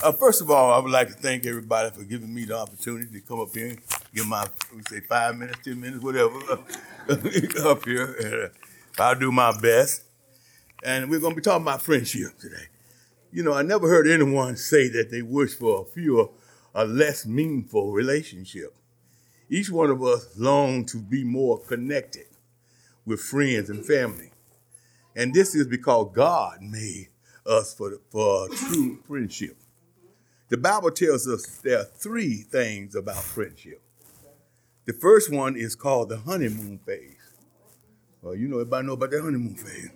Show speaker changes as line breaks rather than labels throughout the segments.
First of all, I would like to thank everybody for giving me the opportunity to come up here and give my, 5 minutes, 10 minutes, whatever, up here. And, I'll do my best. And we're going to be talking about friendship today. You know, I never heard anyone say that they wish for a fewer or less meaningful relationship. Each one of us long to be more connected with friends and family. And this is because God made us for true friendship. The Bible tells us there are 3 things about friendship. The first one is called the honeymoon phase. Well, you know, everybody know about that honeymoon phase.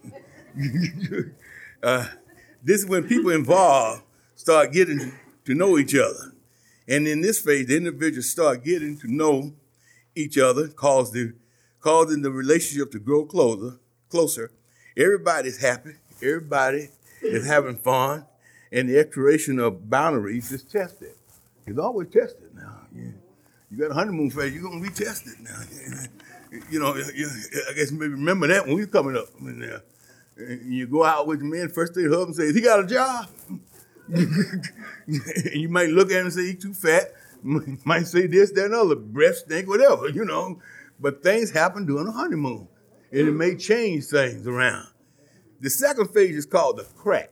This is when people involved start getting to know each other. And in this phase, the individuals start getting to know each other, causing the relationship to grow closer. Everybody's happy. Everybody is having fun. And the exploration of boundaries is tested. It's always tested now. Yeah. You got a honeymoon phase, you're going to be tested now. You know, I guess maybe remember that when we were coming up. I mean, you go out with your man, first thing the husband says, he got a job? And you might look at him and say, he's too fat. Might say this, that, and other, breath stink, whatever, you know. But things happen during a honeymoon. And it may change things around. The second phase is called the crack.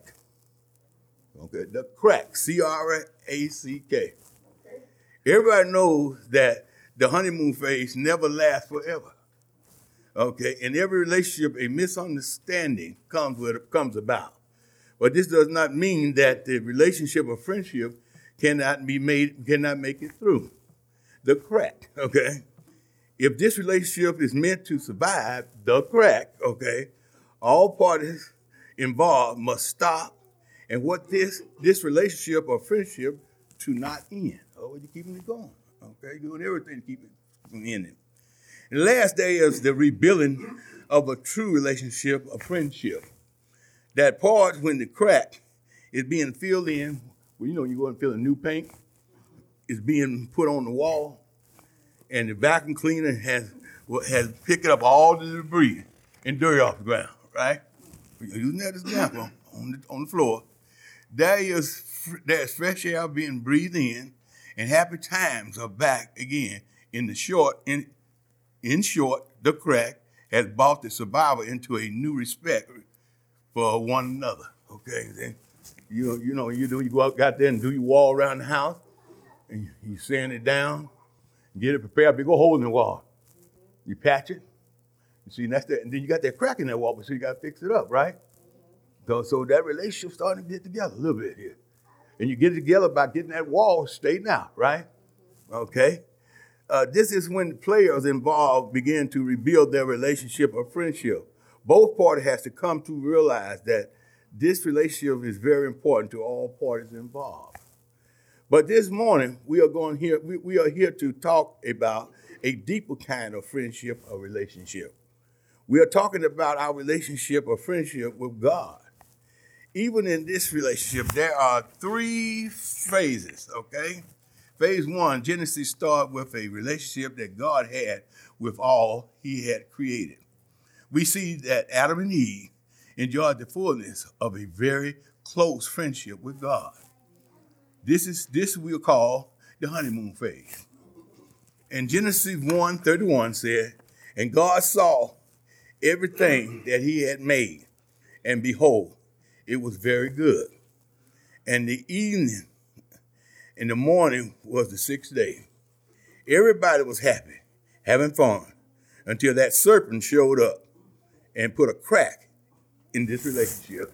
Okay, the crack, C-R-A-C-K. Everybody knows that the honeymoon phase never lasts forever. Okay, in every relationship, a misunderstanding comes about. But this does not mean that the relationship or friendship cannot make it through. The crack, okay? If this relationship is meant to survive the crack, okay, all parties involved must stop and what this relationship or friendship to not end. Oh, you're keeping it going, okay? You're doing everything to keep it from ending. And the last day is the rebuilding of a true relationship, a friendship. That part when the crack is being filled in, well, you know, you go and fill a new paint, it's being put on the wall, and the vacuum cleaner has picked up all the debris and dirt off the ground, right? You're using that as an example on the floor. There's fresh air being breathed in, and happy times are back again. In short, the crack has brought the survivor into a new respect for one another. Okay, then you go out there and do your wall around the house, and you sand it down, get it prepared, big old hole in the wall. You patch it. You see, and that's that, and then you got that crack in that wall, so you got to fix it up, right? So that relationship starting to get together a little bit here. And you get it together by getting that wall straightened out, right? Okay. This is when the players involved begin to rebuild their relationship or friendship. Both parties has to come to realize that this relationship is very important to all parties involved. But this morning, we are here to talk about a deeper kind of friendship or relationship. We are talking about our relationship or friendship with God. Even in this relationship, there are 3 phases, okay? Phase 1, Genesis starts with a relationship that God had with all he had created. We see that Adam and Eve enjoyed the fullness of a very close friendship with God. This we'll call the honeymoon phase. And Genesis 1:31 said, and God saw everything that he had made, and behold, it was very good. And the evening and the morning was the 6th day. Everybody was happy, having fun, until that serpent showed up and put a crack in this relationship.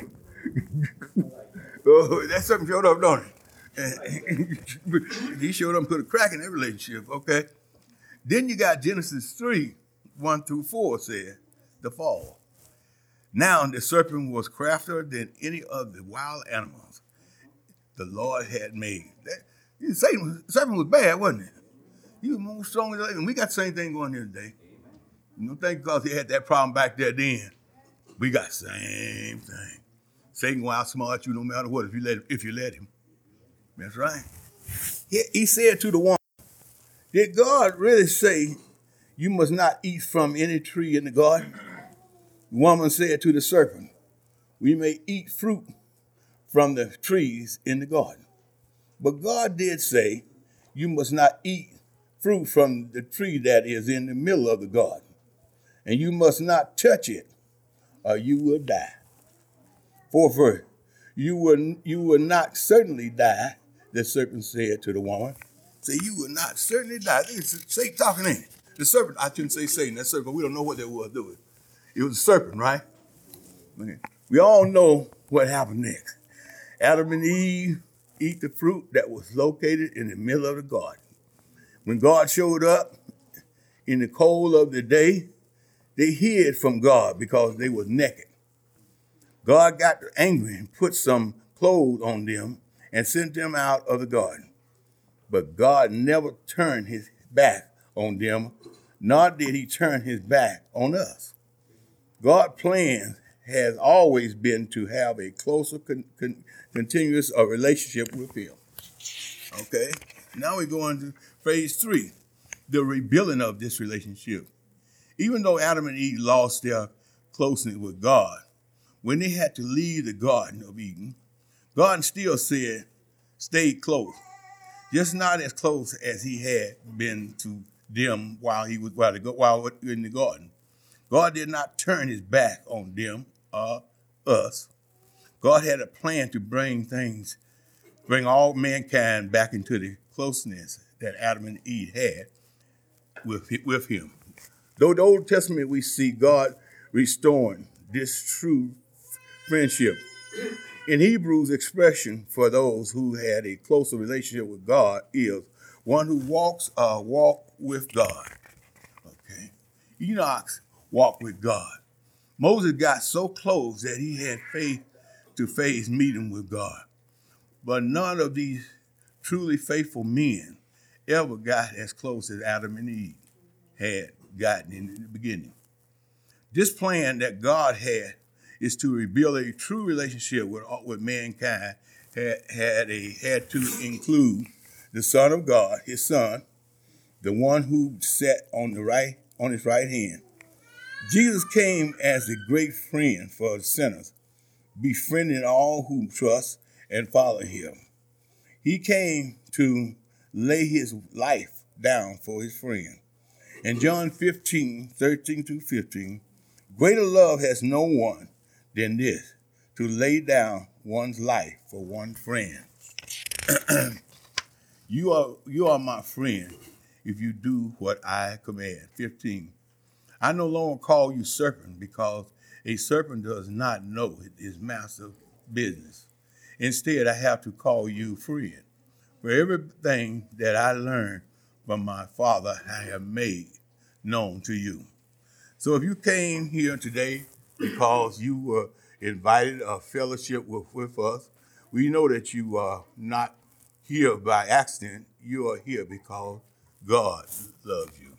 Oh, that serpent showed up, don't he? He showed up and put a crack in that relationship, okay? Then you got Genesis 3:1-4 said, the fall. Now the serpent was craftier than any of the wild animals the Lord had made. The serpent was bad, wasn't it? He was more stronger than, and we got the same thing going here today. You don't think because he had that problem back there then. We got the same thing. Satan will outsmart you no matter what if you let him. That's right. He said to the woman, did God really say you must not eat from any tree in the garden? The woman said to the serpent, we may eat fruit from the trees in the garden. But God did say, you must not eat fruit from the tree that is in the middle of the garden, and you must not touch it, or you will die. Fourth verse, you will not certainly die, the serpent said to the woman. Say, you will not certainly die. It's Satan talking in. The serpent, I shouldn't say Satan, that serpent, we don't know what that was doing. It was a serpent, right? Okay. We all know what happened next. Adam and Eve eat the fruit that was located in the middle of the garden. When God showed up in the cold of the day, they hid from God because they were naked. God got angry and put some clothes on them and sent them out of the garden. But God never turned his back on them, nor did he turn his back on us. God's plan has always been to have a closer, continuous relationship with him. Okay, now we're going to phase 3, the rebuilding of this relationship. Even though Adam and Eve lost their closeness with God, when they had to leave the Garden of Eden, God still said, stay close. Just not as close as he had been to them while in the garden. God did not turn his back on them or us. God had a plan to bring all mankind back into the closeness that Adam and Eve had with him. Though the Old Testament we see God restoring this true friendship. In Hebrews, expression for those who had a closer relationship with God is one who walk with God. Okay, Enoch walked with God. Moses got so close that he had face-to-face meeting with God. But none of these truly faithful men ever got as close as Adam and Eve had gotten in the beginning. This plan that God had is to rebuild a true relationship with mankind had to include the Son of God, his Son, the one who sat on his right hand. Jesus came as a great friend for the sinners, befriending all who trust and follow him. He came to lay his life down for his friend. In John 15:13-15, greater love has no one than this, to lay down one's life for one friend. You are my friend if you do what I command. 15. I no longer call you serpent because a serpent does not know his master's business. Instead, I have to call you friend. For everything that I learned from my Father, I have made known to you. So if you came here today because you were invited a fellowship with us, we know that you are not here by accident. You are here because God loves you.